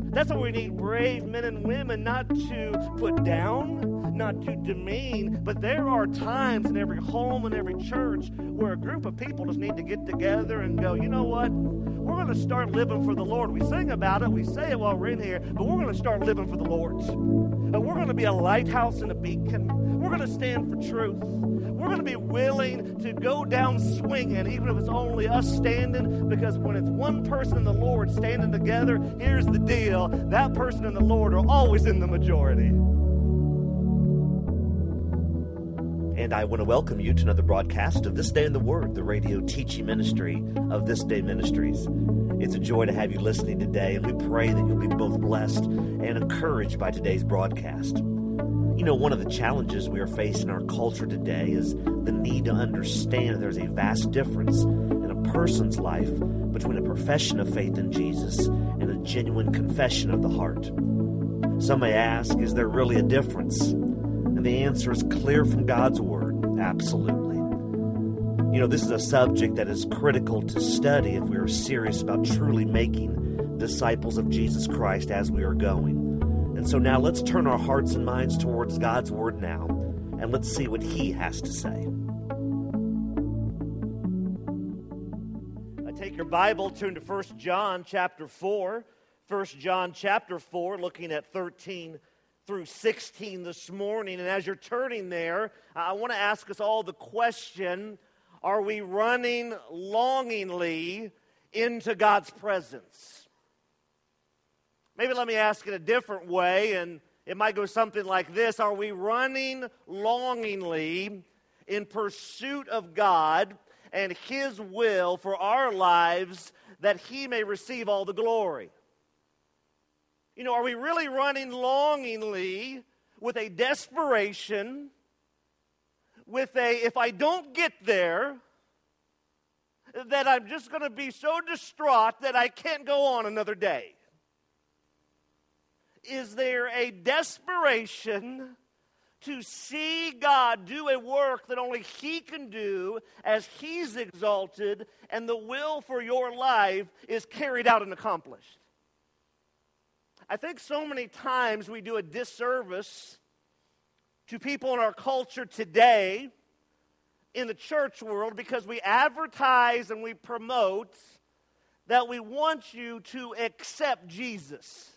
That's why we need brave men and women, not to put down, not to demean, but there are times in every home and every church where a group of people just need to get together and go, you know what? We're going to start living for the Lord. We sing about it, we say it while we're in here, but we're going to start living for the Lord. We're going to be a lighthouse and a beacon. We're going to stand for truth. We're going to be willing to go down swinging, even if it's only us standing, because when it's one person and the Lord standing together, here's the deal. That person and the Lord are always in the majority. And I want to welcome you to another broadcast of This Day in the Word, the radio teaching ministry of This Day Ministries. It's a joy to have you listening today, and we pray that you'll be both blessed and encouraged by today's broadcast. You know, one of the challenges we are facing in our culture today is the need to understand there's a vast difference in a person's life between a profession of faith in Jesus and a genuine confession of the heart. Some may ask, is there really a difference? And the answer is clear from God's Word, absolutely. You know, this is a subject that is critical to study if we are serious about truly making disciples of Jesus Christ as we are going. And so now let's turn our hearts and minds towards God's Word now, and let's see what He has to say. Take your Bible, turn to 1 John chapter 4. 1 John chapter 4, looking at 13 through 16 this morning. And as you're turning there, I want to ask us all the question, are we running longingly into God's presence? Maybe let me ask it a different way, and it might go something like this. Are we running longingly in pursuit of God and His will for our lives that He may receive all the glory? You know, are we really running longingly with a desperation, with a, if I don't get there, that I'm just going to be so distraught that I can't go on another day? Is there a desperation to see God do a work that only He can do as He's exalted and the will for your life is carried out and accomplished? I think so many times we do a disservice to people in our culture today in the church world because we advertise and we promote that we want you to accept Jesus.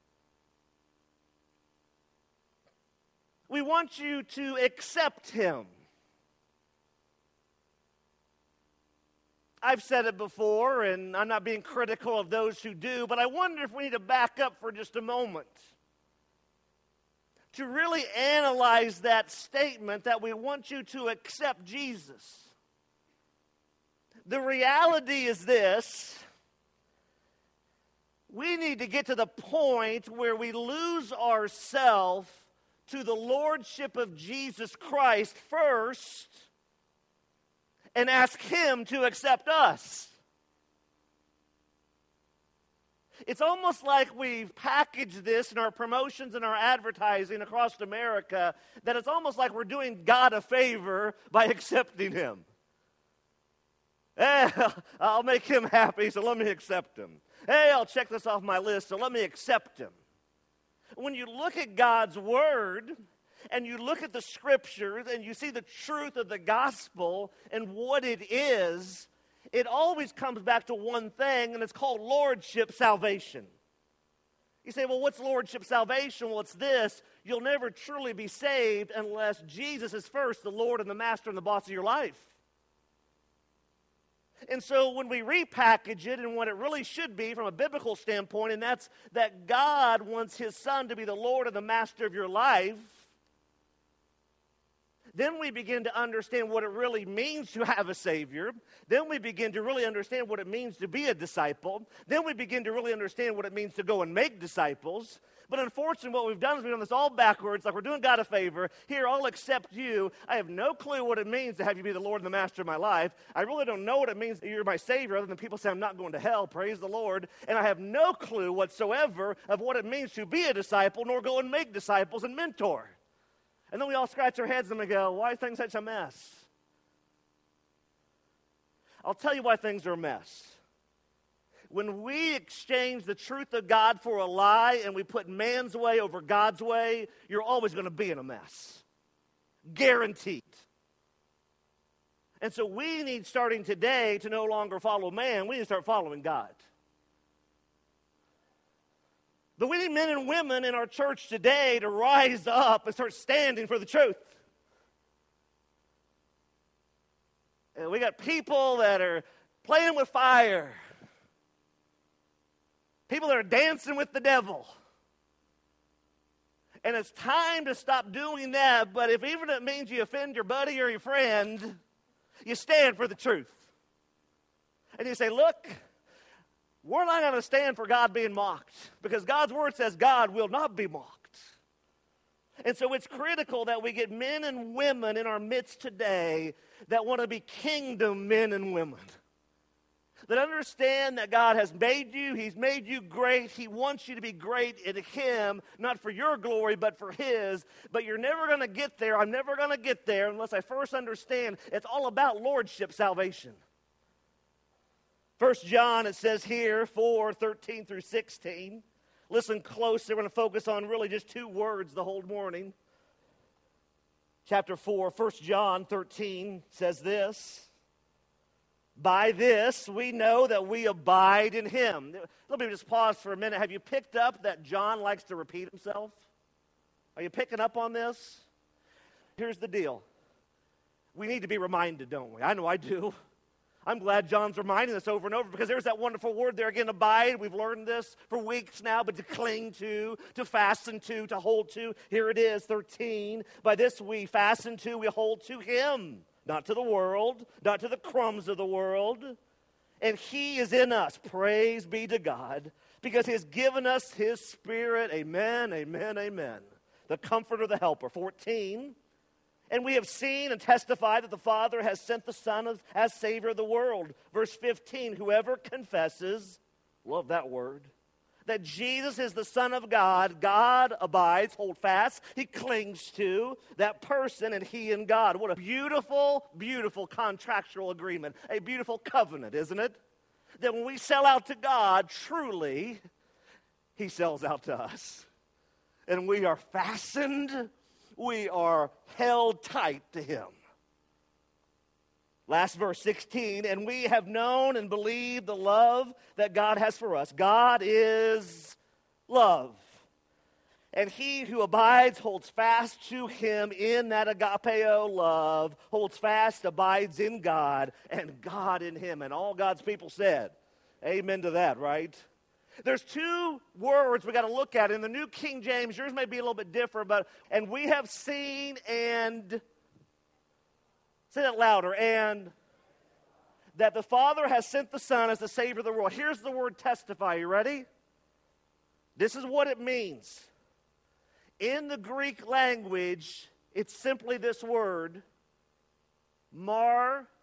We want you to accept Him. I've said it before, and I'm not being critical of those who do, but I wonder if we need to back up for just a moment to really analyze that statement that we want you to accept Jesus. The reality is this: we need to get to the point where we lose ourselves to the lordship of Jesus Christ first and ask Him to accept us. It's almost like we've packaged this in our promotions and our advertising across America, that it's almost like we're doing God a favor by accepting Him. Hey, I'll make Him happy, so let me accept Him. Hey, I'll check this off my list, so let me accept Him. When you look at God's Word, and you look at the Scriptures, and you see the truth of the gospel and what it is, it always comes back to one thing, and it's called lordship salvation. You say, well, what's lordship salvation? Well, it's this: you'll never truly be saved unless Jesus is first the Lord and the master and the boss of your life. And so when we repackage it and what it really should be from a biblical standpoint, and that's that God wants His Son to be the Lord and the master of your life, then we begin to understand what it really means to have a Savior. Then we begin to really understand what it means to be a disciple. Then we begin to really understand what it means to go and make disciples. But unfortunately, what we've done is we've done this all backwards, like we're doing God a favor. Here, I'll accept you. I have no clue what it means to have you be the Lord and the master of my life. I really don't know what it means that you're my Savior, other than people say I'm not going to hell. Praise the Lord. And I have no clue whatsoever of what it means to be a disciple, nor go and make disciples and mentor. And then we all scratch our heads and we go, why are things such a mess? I'll tell you why things are a mess. When we exchange the truth of God for a lie and we put man's way over God's way, you're always going to be in a mess. Guaranteed. And so we need, starting today, to no longer follow man. We need to start following God. But we need men and women in our church today to rise up and start standing for the truth. And we got people that are playing with fire. People that are dancing with the devil. And it's time to stop doing that, but if even it means you offend your buddy or your friend, you stand for the truth. And you say, look, we're not going to stand for God being mocked, because God's word says God will not be mocked. And so it's critical that we get men and women in our midst today that want to be kingdom men and women. That understand that God has made you, He's made you great. He wants you to be great in Him, not for your glory, but for His. But you're never going to get there, I'm never going to get there unless I first understand it's all about lordship salvation. 1 John, it says here, 4:13 through 16. Listen closely, we're going to focus on really just two words the whole morning. Chapter 4, 1 John 13 says this. By this, we know that we abide in Him. Let me just pause for a minute. Have you picked up that John likes to repeat himself? Are you picking up on this? Here's the deal. We need to be reminded, don't we? I know I do. I'm glad John's reminding us over and over, because there's that wonderful word there again, abide. We've learned this for weeks now, but to cling to fasten to hold to. Here it is, 13. By this we fasten to, we hold to Him. Not to the world, not to the crumbs of the world. And He is in us. Praise be to God, because He has given us His Spirit. Amen, amen, amen. The Comforter, the Helper. 14. And we have seen and testified that the Father has sent the Son as Savior of the world. Verse 15. Whoever confesses, love that word, that Jesus is the Son of God, God abides, hold fast, He clings to that person, and he in God. What a beautiful, beautiful contractual agreement. A beautiful covenant, isn't it? That when we sell out to God, truly, He sells out to us. And we are fastened, we are held tight to Him. Last verse, 16, and we have known and believed the love that God has for us. God is love. And he who abides holds fast to Him in that agapeo love, holds fast, abides in God, and God in him. And all God's people said, amen to that, right? There's two words we got to look at. In the New King James, yours may be a little bit different, but, and we have seen and... Say that louder. And that the Father has sent the Son as the Savior of the world. Here's the word testify. You ready? This is what it means. In the Greek language, it's simply this word, martyreo.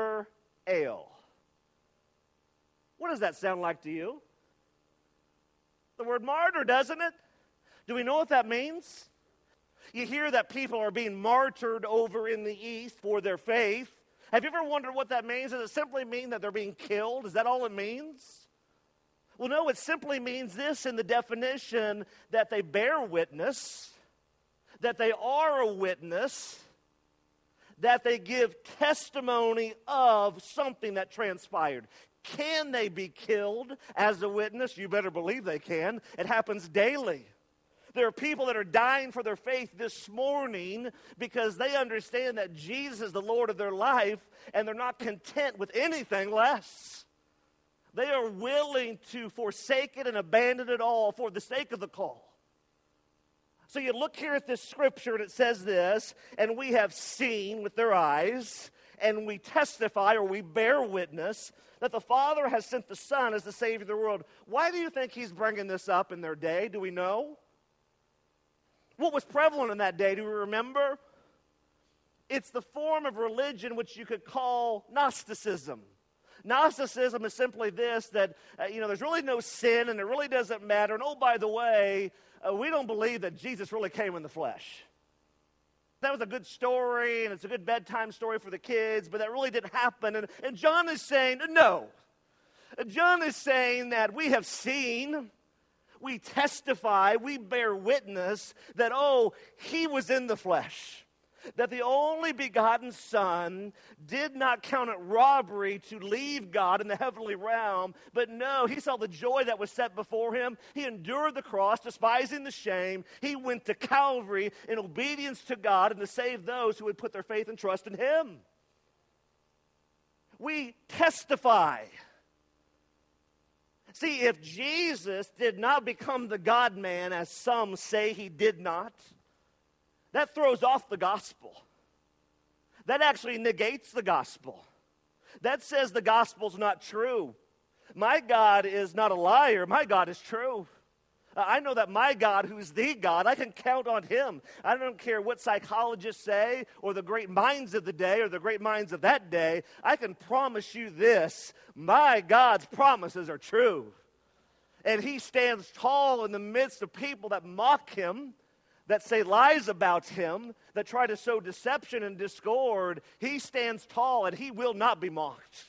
What does that sound like to you? The word martyr, doesn't it? Do we know what that means? You hear that people are being martyred over in the East for their faith. Have you ever wondered what that means? Does it simply mean that they're being killed? Is that all it means? Well, no, it simply means this in the definition, that they bear witness, that they are a witness, that they give testimony of something that transpired. Can they be killed as a witness? You better believe they can. It happens daily. There are people that are dying for their faith this morning because they understand that Jesus is the Lord of their life, and they're not content with anything less. They are willing to forsake it and abandon it all for the sake of the call. So you look here at this scripture, and it says this, and we have seen with their eyes, and we testify, or we bear witness, that the Father has sent the Son as the Savior of the world. Why do you think He's bringing this up in their day? Do we know? What was prevalent in that day, do we remember? It's the form of religion which you could call Gnosticism. Gnosticism is simply this, that, there's really no sin and it really doesn't matter. And oh, by the way, we don't believe that Jesus really came in the flesh. That was a good story, and it's a good bedtime story for the kids, but that really didn't happen. And John is saying, no. John is saying that we have seen, we testify, we bear witness that, he was in the flesh. That the only begotten Son did not count it robbery to leave God in the heavenly realm, but no, he saw the joy that was set before him. He endured the cross, despising the shame. He went to Calvary in obedience to God and to save those who would put their faith and trust in him. We testify. See, if Jesus did not become the God-man, as some say he did not, that throws off the gospel. That actually negates the gospel. That says the gospel's not true. My God is not a liar. My God is true. I know that my God, who's the God, I can count on him. I don't care what psychologists say or the great minds of the day or the great minds of that day. I can promise you this. My God's promises are true. And he stands tall in the midst of people that mock him, that say lies about him, that try to sow deception and discord. He stands tall and he will not be mocked.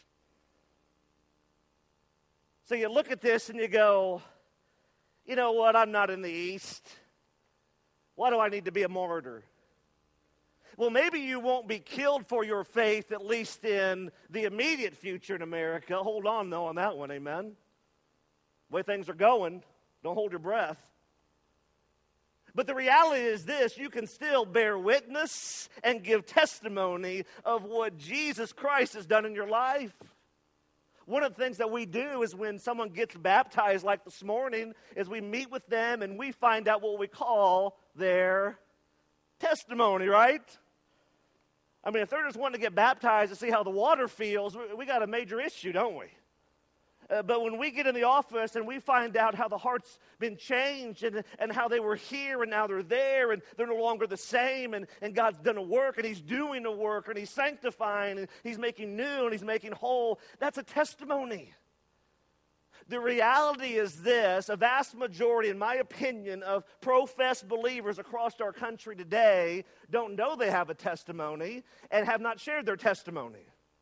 So you look at this and you go, you know what, I'm not in the East. Why do I need to be a martyr? Well, maybe you won't be killed for your faith, at least in the immediate future in America. Hold on, though, on that one, amen? The way things are going, don't hold your breath. But the reality is this, you can still bear witness and give testimony of what Jesus Christ has done in your life. One of the things that we do is when someone gets baptized, like this morning, is we meet with them and we find out what we call their testimony, right? I mean, if they're just wanting to get baptized to see how the water feels, we got a major issue, don't we? But when we get in the office and we find out how the heart's been changed and how they were here and now they're there and they're no longer the same and God's done a work and he's doing a work and he's sanctifying and he's making new and he's making whole, that's a testimony. The reality is this, a vast majority, in my opinion, of professed believers across our country today don't know they have a testimony and have not shared their testimony.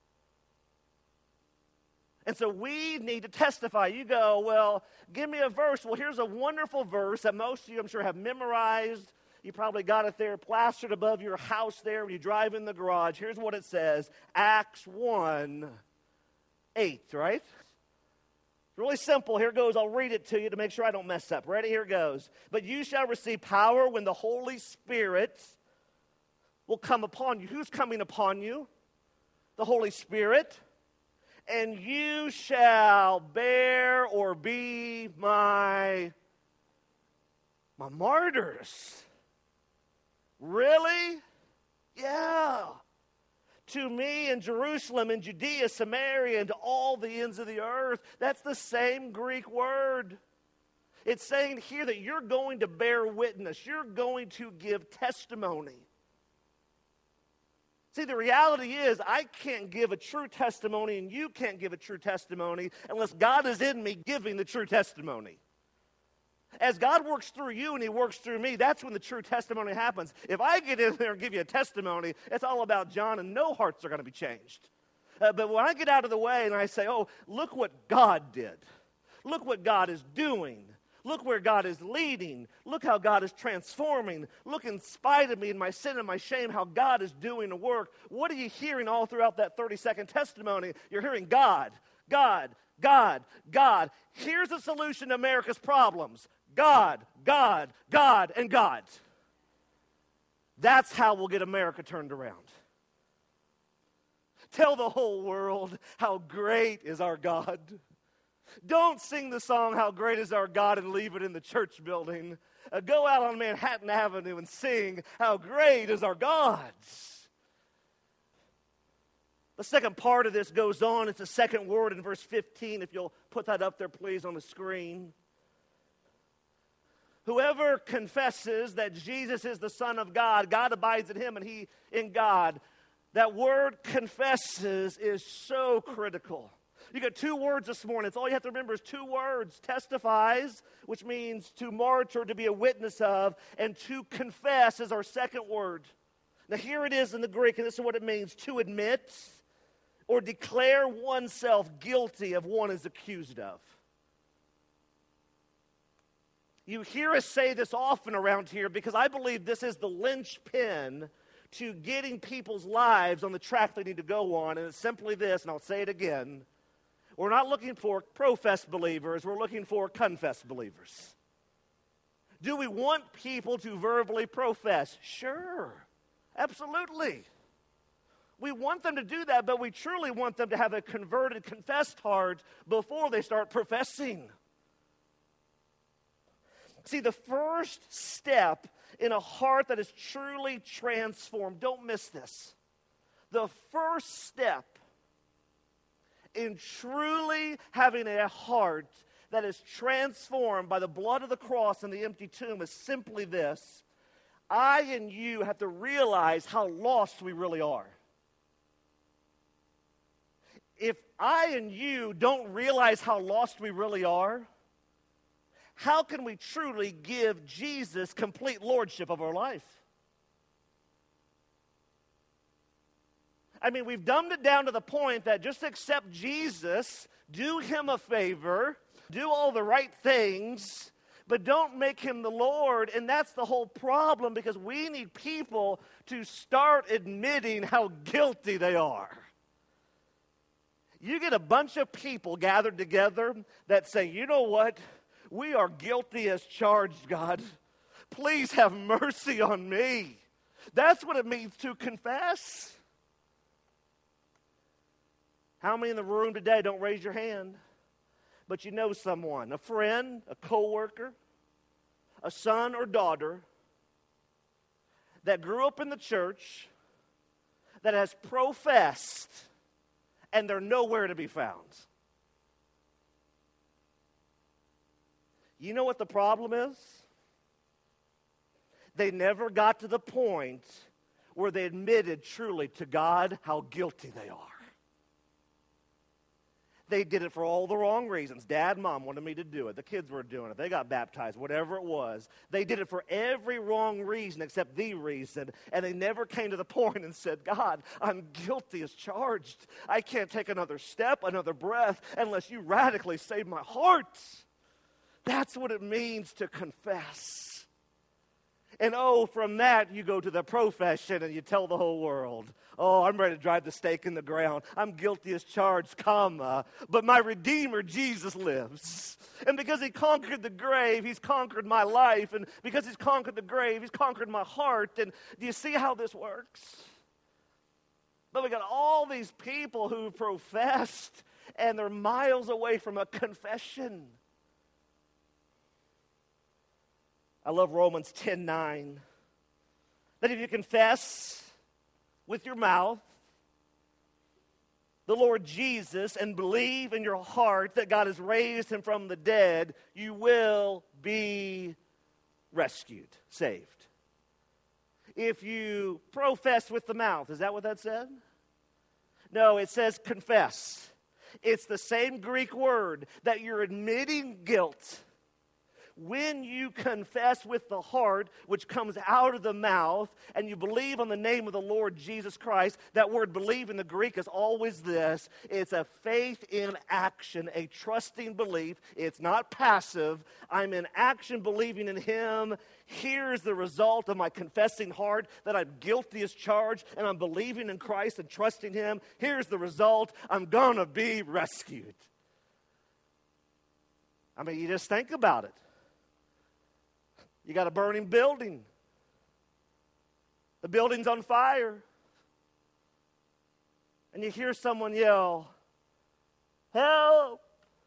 And so we need to testify. You go, well, give me a verse. Well, here's a wonderful verse that most of you, I'm sure, have memorized. You probably got it there plastered above your house there when you drive in the garage. Here's what it says, Acts 1:8, right? It's really simple. Here it goes. I'll read it to you to make sure I don't mess up. Ready? Here it goes. But you shall receive power when the Holy Spirit will come upon you. Who's coming upon you? The Holy Spirit. And you shall bear or be my martyrs. Really? Yeah. To me in Jerusalem, in Judea, Samaria, and to all the ends of the earth. That's the same Greek word. It's saying here that you're going to bear witness. You're going to give testimony. See, the reality is I can't give a true testimony and you can't give a true testimony unless God is in me giving the true testimony. As God works through you and he works through me, that's when the true testimony happens. If I get in there and give you a testimony, it's all about John and no hearts are going to be changed. But when I get out of the way and I say, oh, look what God did. Look what God is doing. Look where God is leading. Look how God is transforming. Look in spite of me and my sin and my shame, how God is doing the work. What are you hearing all throughout that 30-second testimony? You're hearing God, God, God, God. Here's the solution to America's problems. God, God, God, and God. That's how we'll get America turned around. Tell the whole world how great is our God. Don't sing the song, How Great Is Our God, and leave it in the church building. Go out on Manhattan Avenue and sing, How Great Is Our God. The second part of this goes on. It's the second word in verse 15. If you'll put that up there, please, on the screen. Whoever confesses that Jesus is the Son of God, God abides in him and he in God. That word confesses is so critical. You got two words this morning. It's all you have to remember is two words. Testifies, which means to martyr, to be a witness of, and to confess is our second word. Now here it is in the Greek, and this is what it means. To admit, or declare oneself guilty of one is accused of. You hear us say this often around here because I believe this is the linchpin to getting people's lives on the track they need to go on, and it's simply this, and I'll say it again. We're not looking for professed believers, we're looking for confessed believers. Do we want people to verbally profess? Sure, absolutely. We want them to do that, but we truly want them to have a converted, confessed heart before they start professing. See, the first step in a heart that is truly transformed, don't miss this. The first step in truly having a heart that is transformed by the blood of the cross and the empty tomb is simply this. I and you have to realize how lost we really are. If I and you don't realize how lost we really are, how can we truly give Jesus complete lordship of our life? I mean, we've dumbed it down to the point that just accept Jesus, do him a favor, do all the right things, but don't make him the Lord. And that's the whole problem, because we need people to start admitting how guilty they are. You get a bunch of people gathered together that say, you know what? We are guilty as charged, God. Please have mercy on me. That's what it means to confess. How many in the room today, don't raise your hand, but you know someone, a friend, a coworker, a son or daughter that grew up in the church, that has professed, and they're nowhere to be found? You know what the problem is? They never got to the point where they admitted truly to God how guilty they are. They did it for all the wrong reasons. Dad, Mom wanted me to do it. The kids were doing it. They got baptized, whatever it was. They did it for every wrong reason except the reason. And they never came to the point and said, God, I'm guilty as charged. I can't take another step, another breath, unless you radically save my heart. That's what it means to confess. And from that, you go to the profession and you tell the whole world, I'm ready to drive the stake in the ground. I'm guilty as charged, but my Redeemer, Jesus, lives. And because he conquered the grave, he's conquered my life. And because he's conquered the grave, he's conquered my heart. And do you see how this works? But we got all these people who professed, and they're miles away from a confession. I love Romans 10:9. That if you confess with your mouth the Lord Jesus and believe in your heart that God has raised him from the dead, you will be rescued, saved. If you profess with the mouth, is that what that said? No, it says confess. It's the same Greek word that you're admitting guilt. When you confess with the heart, which comes out of the mouth, and you believe on the name of the Lord Jesus Christ, that word believe in the Greek is always this. It's a faith in action, a trusting belief. It's not passive. I'm in action believing in him. Here's the result of my confessing heart, that I'm guilty as charged, and I'm believing in Christ and trusting him. Here's the result. I'm going to be rescued. I mean, you just think about it. You got a burning building. The building's on fire. And you hear someone yell, help.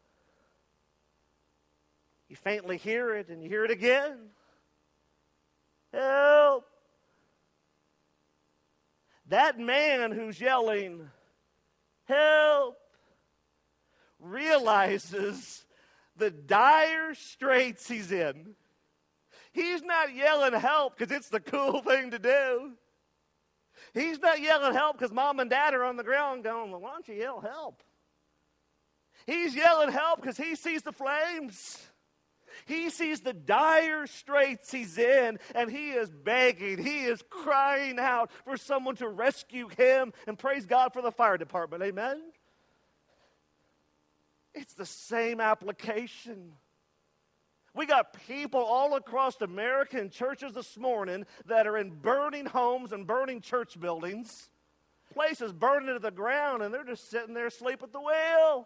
You faintly hear it, and you hear it again. Help. That man who's yelling, help, realizes the dire straits he's in. He's not yelling help because it's the cool thing to do. He's not yelling help because mom and dad are on the ground going, well, why don't you yell help? He's yelling help because he sees the flames. He sees the dire straits he's in, and he is begging, he is crying out for someone to rescue him, and praise God for the fire department, amen? It's the same application. We got people all across America in churches this morning that are in burning homes and burning church buildings, places burning to the ground, and they're just sitting there asleep at the wheel.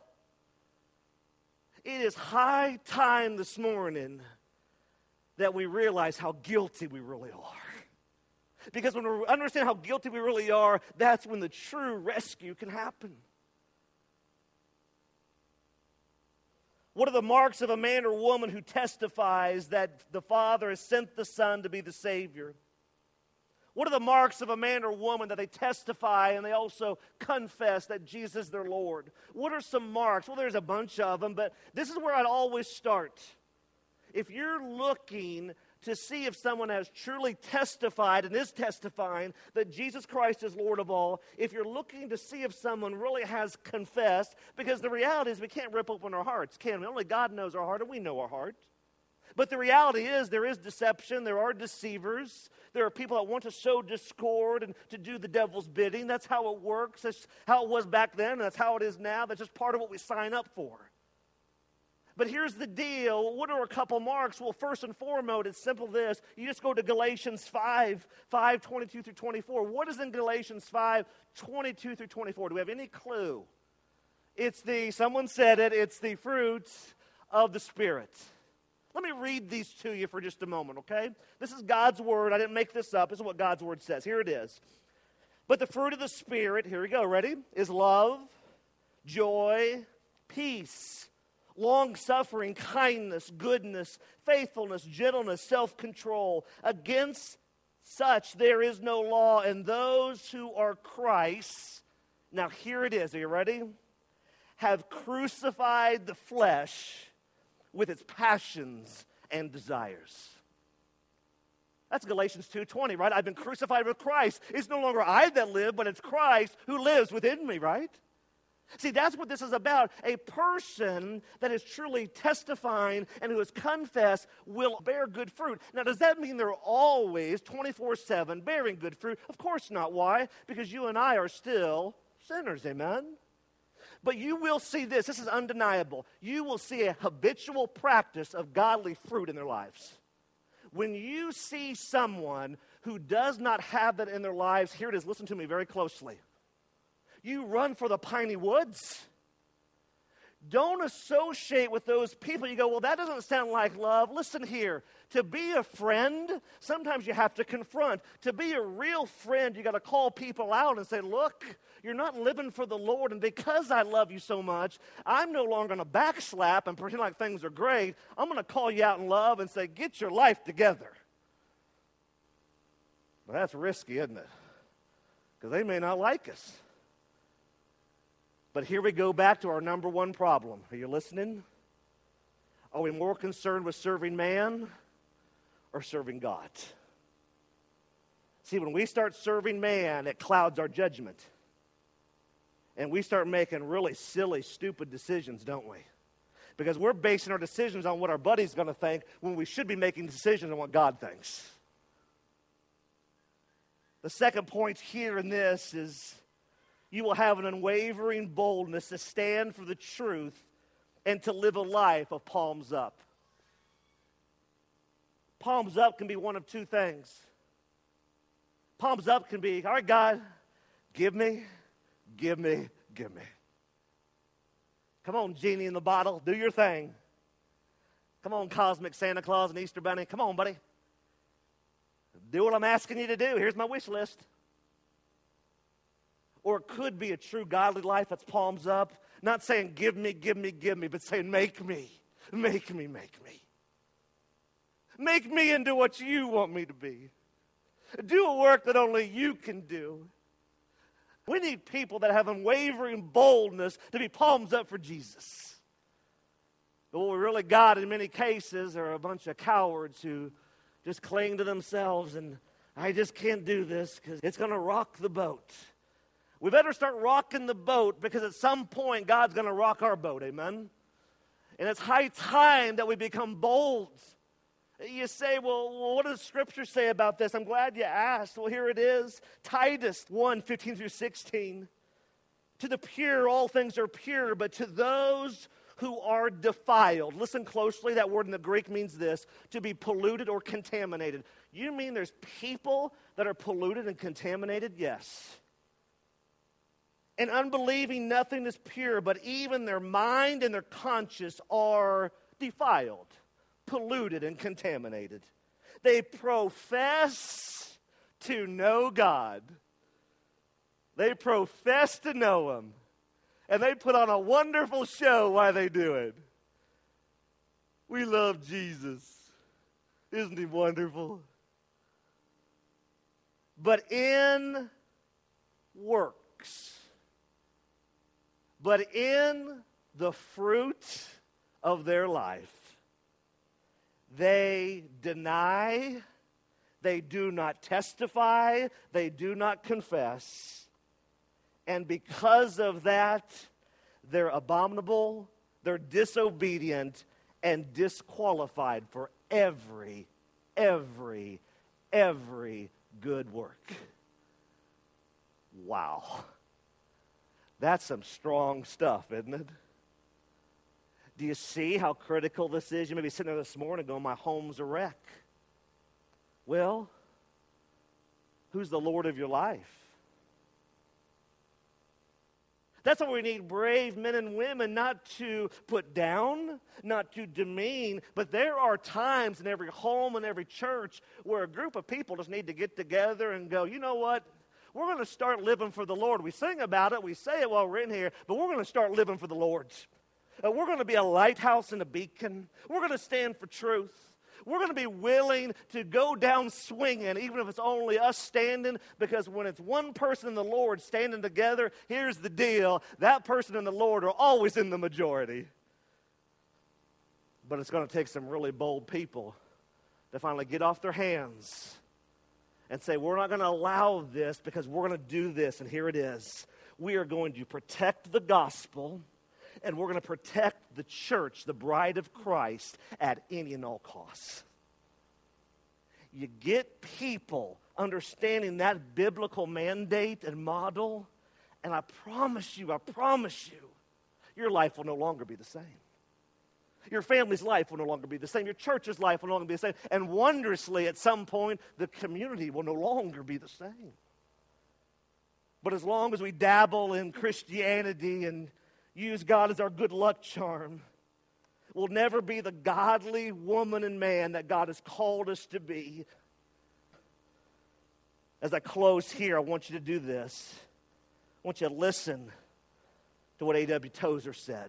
It is high time this morning that we realize how guilty we really are. Because when we understand how guilty we really are, that's when the true rescue can happen. What are the marks of a man or woman who testifies that the Father has sent the Son to be the Savior? What are the marks of a man or woman that they testify and they also confess that Jesus is their Lord? What are some marks? Well, there's a bunch of them, but this is where I'd always start. If you're looking to see if someone has truly testified and is testifying that Jesus Christ is Lord of all, if you're looking to see if someone really has confessed, because the reality is we can't rip open our hearts, can we? Only God knows our heart and we know our heart. But the reality is there is deception, there are deceivers, there are people that want to sow discord and to do the devil's bidding. That's how it works. That's how it was back then, and that's how it is now. That's just part of what we sign up for. But here's the deal. What are a couple marks? Well, first and foremost, it's simple this. You just go to Galatians 5:22 through 24. What is in Galatians 5:22 through 24? Do we have any clue? Someone said it's the fruits of the Spirit. Let me read these to you for just a moment, okay? This is God's word. I didn't make this up. This is what God's word says. Here it is. But the fruit of the Spirit, here we go, ready? Is love, joy, peace, long-suffering, kindness, goodness, faithfulness, gentleness, self-control. Against such there is no law, and those who are Christ's, now here it is, are you ready? Have crucified the flesh with its passions and desires. That's Galatians 2:20, right? I've been crucified with Christ. It's no longer I that live, but it's Christ who lives within me, right? See, that's what this is about. A person that is truly testifying and who has confessed will bear good fruit. Now, does that mean they're always 24/7 bearing good fruit? Of course not. Why? Because you and I are still sinners, amen? But you will see this. This is undeniable. You will see a habitual practice of godly fruit in their lives. When you see someone who does not have that in their lives, here it is. Listen to me very closely. You run for the piney woods. Don't associate with those people. You go, well, that doesn't sound like love. Listen here. To be a friend, sometimes you have to confront. To be a real friend, you got to call people out and say, look, you're not living for the Lord, and because I love you so much, I'm no longer going to backslap and pretend like things are great. I'm going to call you out in love and say, get your life together. Well, that's risky, isn't it? Because they may not like us. But here we go back to our number one problem. Are you listening? Are we more concerned with serving man or serving God? See, when we start serving man, it clouds our judgment. And we start making really silly, stupid decisions, don't we? Because we're basing our decisions on what our buddy's going to think when we should be making decisions on what God thinks. The second point here in this is you will have an unwavering boldness to stand for the truth and to live a life of palms up. Palms up can be one of two things. Palms up can be, all right, God, give me. Come on, genie in the bottle, do your thing. Come on, cosmic Santa Claus and Easter Bunny. Come on, buddy. Do what I'm asking you to do. Here's my wish list. Or it could be a true godly life that's palms up. Not saying give me, but saying make me. Make me. Make me into what you want me to be. Do a work that only you can do. We need people that have unwavering boldness to be palms up for Jesus. But what we really got in many cases are a bunch of cowards who just cling to themselves and I just can't do this because it's going to rock the boat. We better start rocking the boat because at some point God's going to rock our boat, amen? And it's high time that we become bold. You say, well, what does Scripture say about this? I'm glad you asked. Well, here it is. Titus 1:15-16. To the pure, all things are pure, but to those who are defiled. Listen closely. That word in the Greek means this, to be polluted or contaminated. You mean there's people that are polluted and contaminated? Yes. And unbelieving, nothing is pure, but even their mind and their conscience are defiled, polluted, and contaminated. They profess to know God. They profess to know Him. And they put on a wonderful show while they do it. We love Jesus. Isn't He wonderful? But in works, but in the fruit of their life, they deny, they do not testify, they do not confess. And because of that, they're abominable, they're disobedient, and disqualified for every good work. Wow. That's some strong stuff, isn't it? Do you see how critical this is? You may be sitting there this morning going, my home's a wreck. Well, who's the Lord of your life? That's why we need brave men and women, not to put down, not to demean, but there are times in every home and every church where a group of people just need to get together and go, you know what? We're going to start living for the Lord. We sing about it, we say it while we're in here, but we're going to start living for the Lord. We're going to be a lighthouse and a beacon. We're going to stand for truth. We're going to be willing to go down swinging, even if it's only us standing, because when it's one person in the Lord standing together, here's the deal. That person and the Lord are always in the majority. But it's going to take some really bold people to finally get off their hands and say, we're not going to allow this because we're going to do this, and here it is. We are going to protect the gospel, and we're going to protect the church, the bride of Christ, at any and all costs. You get people understanding that biblical mandate and model, and I promise you, your life will no longer be the same. Your family's life will no longer be the same. Your church's life will no longer be the same. And wondrously, at some point, the community will no longer be the same. But as long as we dabble in Christianity and use God as our good luck charm, we'll never be the godly woman and man that God has called us to be. As I close here, I want you to do this. I want you to listen to what A.W. Tozer said.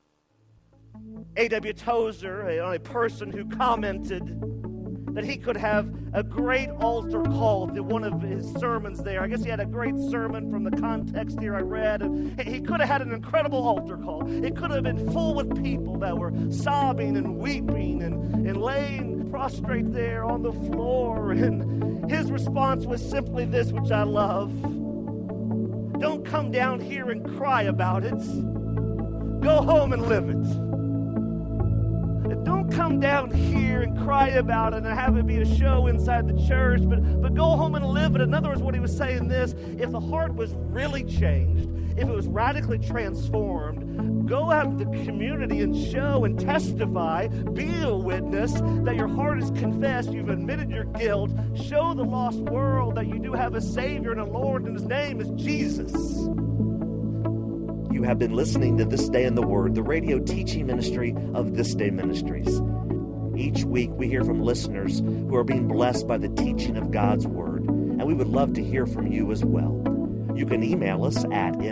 A.W. Tozer, a person who commented that he could have a great altar call to one of his sermons there. I guess he had a great sermon from the context here I read. And he could have had an incredible altar call. It could have been full with people that were sobbing and weeping and laying prostrate there on the floor. And his response was simply this, which I love. Don't come down here and cry about it. Go home and live it. Don't come down here and cry about it and have it be a show inside the church, but go home and live it. In other words, what he was saying this, if the heart was really changed, if it was radically transformed, go out into the community and show and testify, be a witness that your heart is confessed, you've admitted your guilt, show the lost world that you do have a Savior and a Lord, and His name is Jesus. You have been listening to This Day in the Word, the radio teaching ministry of This Day Ministries. Each week we hear from listeners who are being blessed by the teaching of God's Word, and we would love to hear from you as well. You can email us at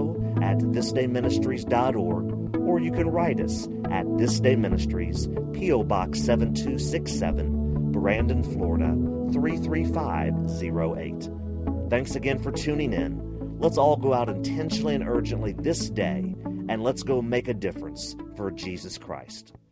info@thisdayministries.org, or you can write us at This Day Ministries, P.O. Box 7267, Brandon, Florida 33508. Thanks again for tuning in. Let's all go out intentionally and urgently this day, and let's go make a difference for Jesus Christ.